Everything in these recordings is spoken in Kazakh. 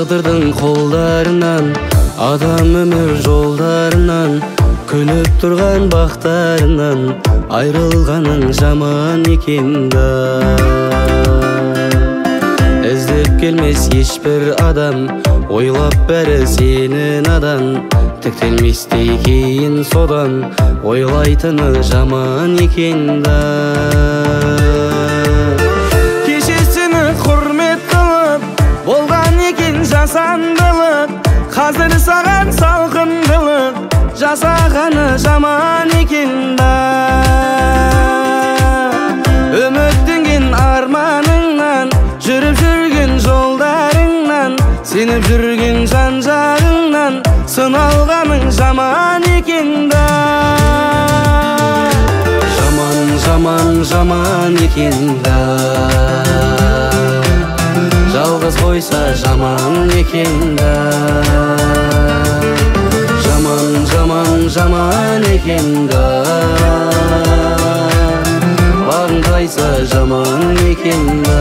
тағдырдың қолдарынан, адам өмір жолдарынан, күліп тұрған бақтарынан айрылғаның жаман екен да. Іздеп келмес ешбір адам, ойлап бәрі сені надан, тіктелместей кейін содан ойлайтыны жаман екен да. Кешесіні құрмет қылып болған екен жасандылық, қазір саған салқындылық жасағаны жаман екен да. Үміттенген арманыңнан, жүріп жүрген жолдарыңнан, сеніп жүрген жан-жағыңнан сыналғаның жаман екен да. Жаман, жаман, жаман екен да. Жалғыз қойса жаман екен да. Жаман, жаман, жаман екен да. Бағың қайса жаман екен да.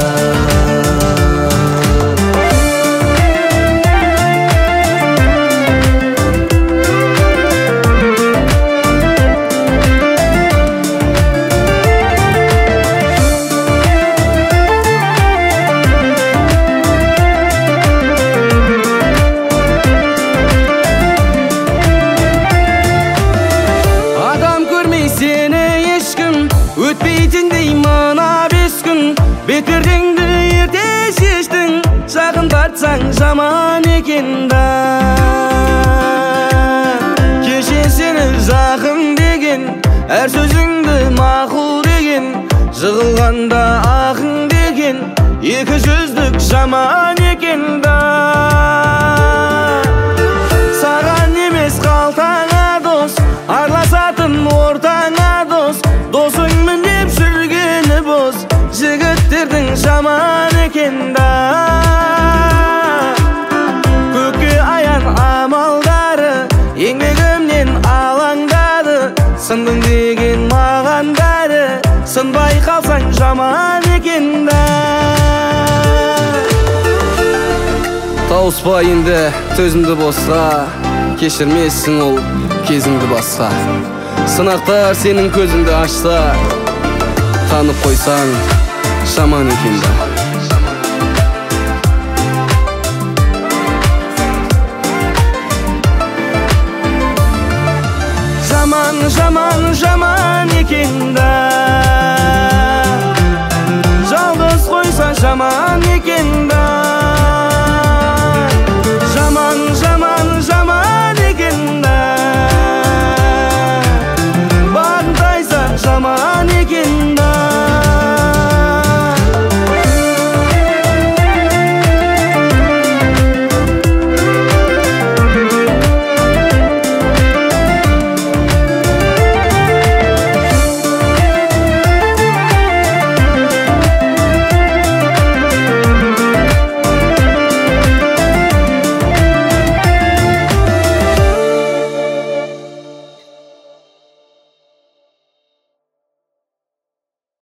Өтпейтіндей мына 5 күн, бетпердеңді ерте шештің, жақын тартсаң жаман екен да. Кеше сені жақын деген, әр сөзіңді мақұл деген, жығылғанда ақын деген, екі жүздік жаман екен да. Саған емес қалтаңа дос, араласатын ортаңа дос, досыңмын деп жүргені бос, жігіттердің жаман екен да. Көкке аян амалдары, еңбегімнен алаңдады, сындың деген маған бәрі, сынбай қалсаң жаман екен да. Тауыспа енді төзімді босқа, кешірмесің ол кезіңді басқа. Сынақтар сенің көзіңді ашса, танып қойсаң жаман екен да. Жаман, жаман, жаман екен да. Жалғыз қойса жаман екен да.